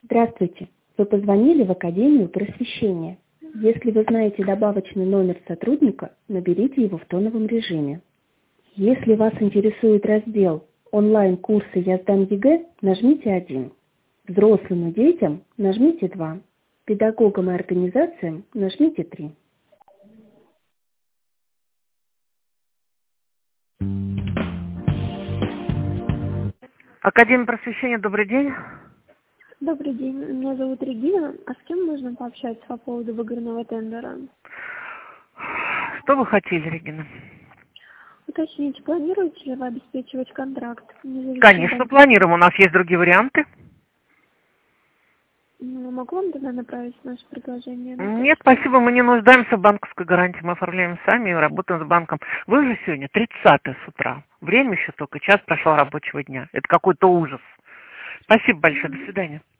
Здравствуйте. Вы позвонили в Академию просвещения. Если вы знаете добавочный номер сотрудника, наберите его в тоновом режиме. Если вас интересует раздел «Онлайн-курсы «Я сдам ЕГЭ», нажмите 1. Взрослым и детям нажмите 2. Педагогам и организациям нажмите 3. Академия просвещения, добрый день. Добрый день, меня зовут Регина. А с кем можно пообщаться по поводу выигранного тендера? Что вы хотели, Регина? Уточните, планируете ли вы обеспечивать контракт? Конечно, планируем. У нас есть другие варианты. Могу вам тогда направить наше предложение? Нет, спасибо, мы не нуждаемся в банковской гарантии. Мы оформляем сами и работаем с банком. Вы же сегодня 30 с утра. Время еще только час прошел рабочего дня. Это какой-то ужас. Спасибо большое. До свидания.